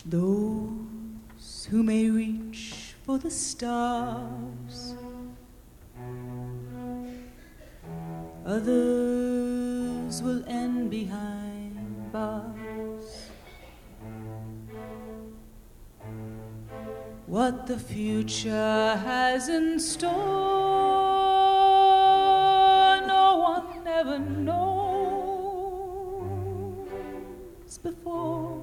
Those who may reach for the stars, others will end behind bars. What the future has in store, no one ever knows before.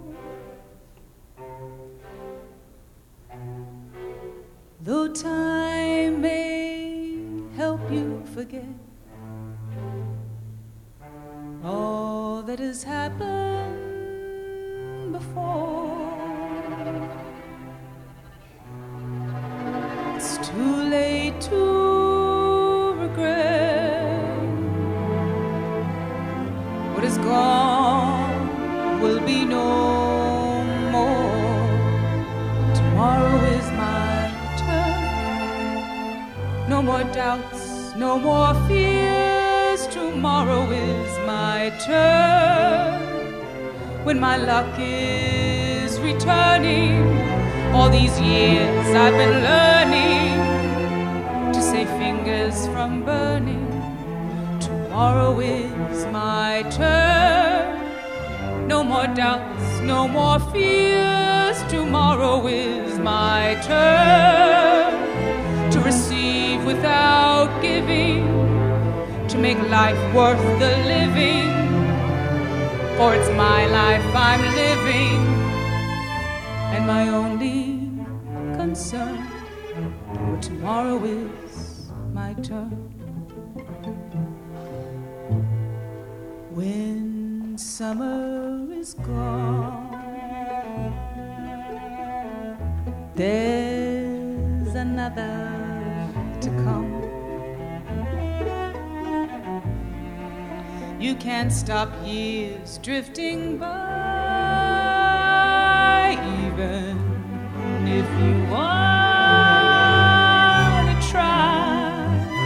Though time may help you forget all that has happened before, it's too late to regret. What is gone will be no more. Tomorrow is my turn. No more doubts, no more fears. Tomorrow is my turn. When my luck is returning, all these years I've been learning to save fingers from burning. Tomorrow is my turn. No more doubts, no more fears. Tomorrow is my turn to receive without giving, to make life worth the living. For it's my life I'm living, and my only concern, for tomorrow is my turn. When summer is gone, there's another to come. You can't stop years drifting by, even if you want to try.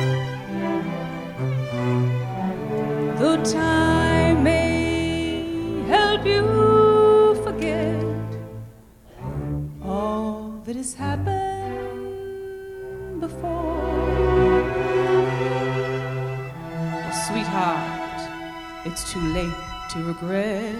Though time may help you forget all that has happened before. Oh, sweetheart, it's too late to regret.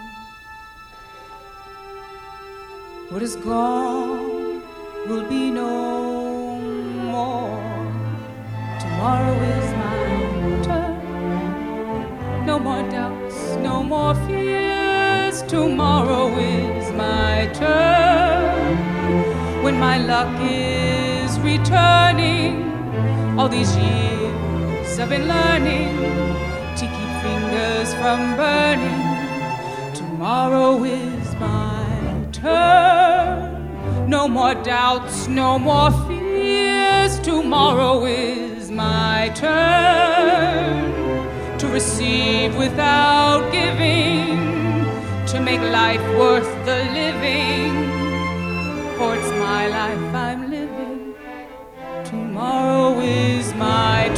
What is gone will be no more. Tomorrow is my turn. No more doubts, no more fears. Tomorrow is my turn. When my luck is returning, all these years I've been learning to keep fingers from burning. Tomorrow is my turn. No more doubts, no more fears. Tomorrow is my turn to receive without giving, to make life worth the living. For it's my life I'm living. Tomorrow is my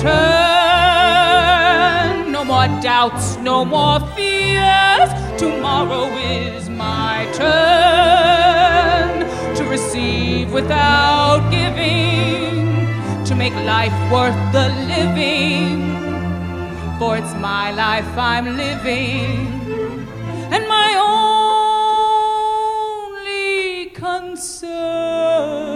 turn. No more doubts, no more fears. Tomorrow is my turn to receive without giving, to make life worth the living. For it's my life I'm living, and my only concern.